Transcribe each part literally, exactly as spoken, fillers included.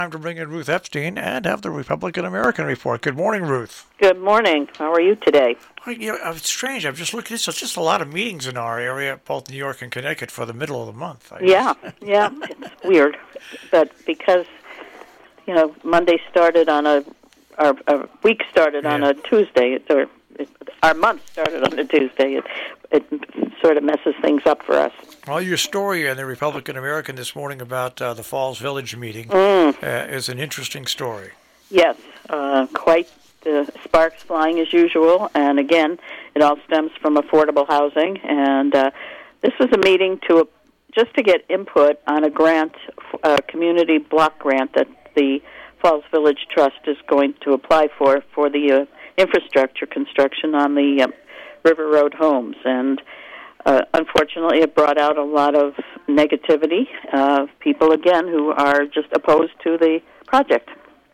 Time to bring in Ruth Epstein and have the Republican American Report. Good morning, Ruth. Good morning. How are you today? Well, you know, it's strange. I'm just looking. It's just a lot of meetings in our area, both New York and Connecticut, for the middle of the month. I yeah, yeah. It's weird, but because you know Monday started on a our, our week started yeah. on a Tuesday, it, or it, our month started on a Tuesday. It it sort of messes things up for us. Well, your story in the Republican American this morning about uh, the Falls Village meeting mm. uh, is an interesting story. Yes, uh, quite the sparks flying as usual, and again, it all stems from affordable housing. And uh, this was a meeting to uh, just to get input on a grant, a community block grant that the Falls Village Trust is going to apply for for the uh, infrastructure construction on the uh, River Road homes. And Uh, unfortunately, it brought out a lot of negativity, uh, people, again, who are just opposed to the project.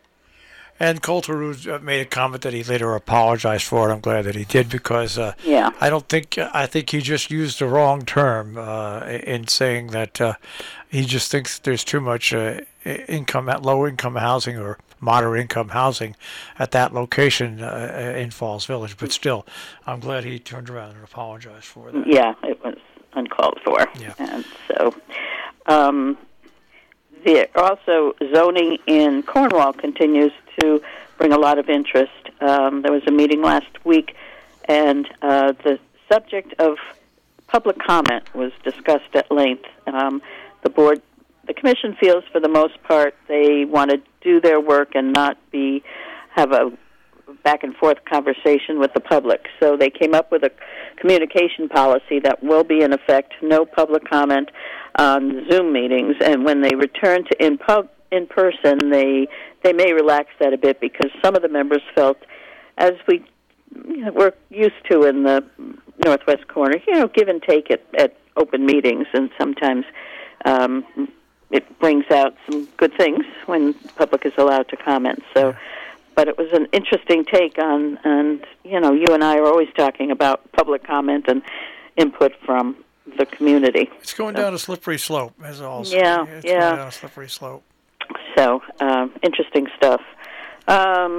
And Colter made a comment that he later apologized for it. I'm glad that he did, because uh, yeah. I don't think, I think he just used the wrong term uh, in saying that uh, he just thinks there's too much uh, income, low-income housing or moderate-income housing at that location uh, in Falls Village. But still, I'm glad he turned around and apologized for that. Yeah, it was uncalled for. Yeah. And so, um, the, also, zoning in Cornwall continues to bring a lot of interest. Um, there was a meeting last week, and uh, the subject of public comment was discussed at length. Um, the board The commission feels, for the most part, they want to do their work and not be have a back-and-forth conversation with the public. So they came up with a communication policy that will be in effect, no public comment on Zoom meetings. And when they return to in, pub, in person, they they may relax that a bit, because some of the members felt, as we you know, we're used to in the northwest corner, you know, give and take at, at open meetings, and sometimes Um, it brings out some good things when the public is allowed to comment. So, but it was an interesting take on, and you know, you and I are always talking about public comment and input from the community. It's going so, down a slippery slope, as all. Yeah, it's yeah. going down a slippery slope. So, um, interesting stuff. Um,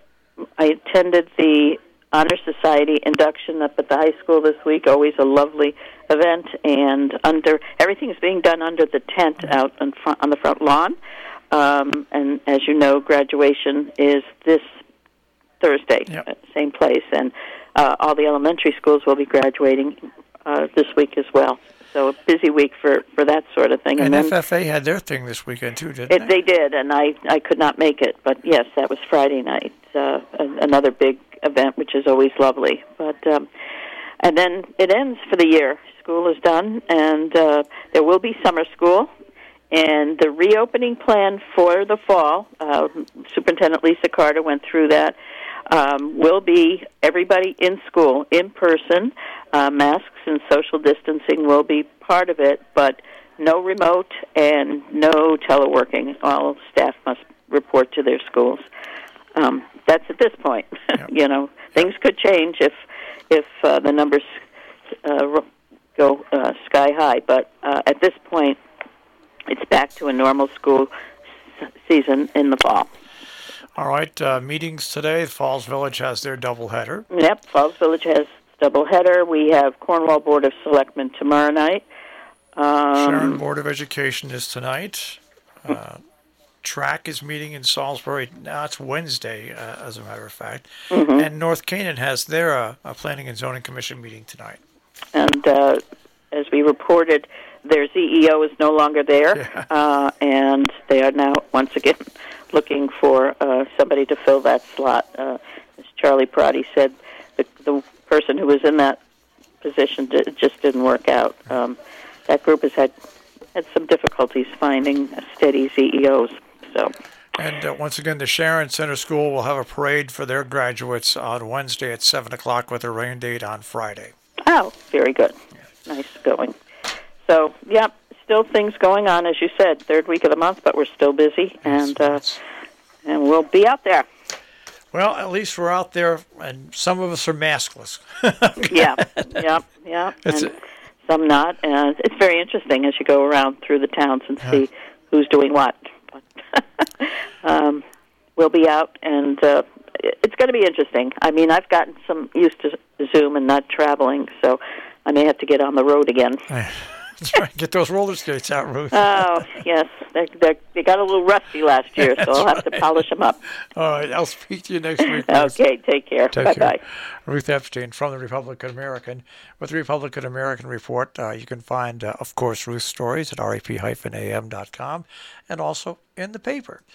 I attended the Honor Society induction up at the high school this week. Always a lovely event, and under everything's being done under the tent out on, front, on the front lawn. Um, and as you know, graduation is this Thursday, yep. at the same place, and uh, all the elementary schools will be graduating uh, this week as well. So a busy week for, for that sort of thing. And, and then, F F A had their thing this weekend too, didn't it, they? They did, and I, I could not make it. But yes, that was Friday night. Uh, another big event, which is always lovely. But um, and then it ends for the year. School is done, and uh, there will be summer school. And the reopening plan for the fall, uh, Superintendent Lisa Carter went through that, um, will be everybody in school, in person. Uh, masks and social distancing will be part of it, but no remote and no teleworking. All staff must report to their schools. Um, that's at this point. Yep. You know, things could change if if uh, the numbers uh, go uh, sky high, but uh, at this point, it's back to a normal school s- season in the fall. All right, uh, meetings today. Falls Village has their doubleheader. Yep, Falls Village has doubleheader. We have Cornwall Board of Selectmen tomorrow night. Um, Sharon Board of Education is tonight. Uh, Track is meeting in Salisbury. Now it's Wednesday, uh, as a matter of fact. mm-hmm. And North Canaan has their uh, a Planning and Zoning Commission meeting tonight. And uh, as we reported, their Z E O is no longer there, yeah. uh, and they are now once again looking for uh, somebody to fill that slot. Uh, as Charlie Prati said, the, the person who was in that position did, just didn't work out. Um, that group has had had some difficulties finding steady Z E Os. So. And uh, once again, the Sharon Center School will have a parade for their graduates on Wednesday at seven o'clock with a rain date on Friday. Oh, very good. Yeah. Nice going. So, yeah, still things going on, as you said, third week of the month, but we're still busy, and uh, and we'll be out there. Well, at least we're out there, and some of us are maskless. yeah, yeah, yeah, It's and a- some not. And it's very interesting as you go around through the towns and see yeah. who's doing what. um, we'll be out, and uh, it's going to be interesting. I mean, I've gotten some used to Zoom and not traveling, so I may have to get on the road again. That's right. Get those roller skates out, Ruth. Oh, yes. They they they got a little rusty last year, so I'll have right. to polish them up. All right. I'll speak to you next week, Ruth. Okay, take care. Take Bye-bye. care. Ruth Epstein from the Republican American. With the Republican American Report, uh, you can find, uh, of course, Ruth's stories at R E P A M dot com and also in the paper.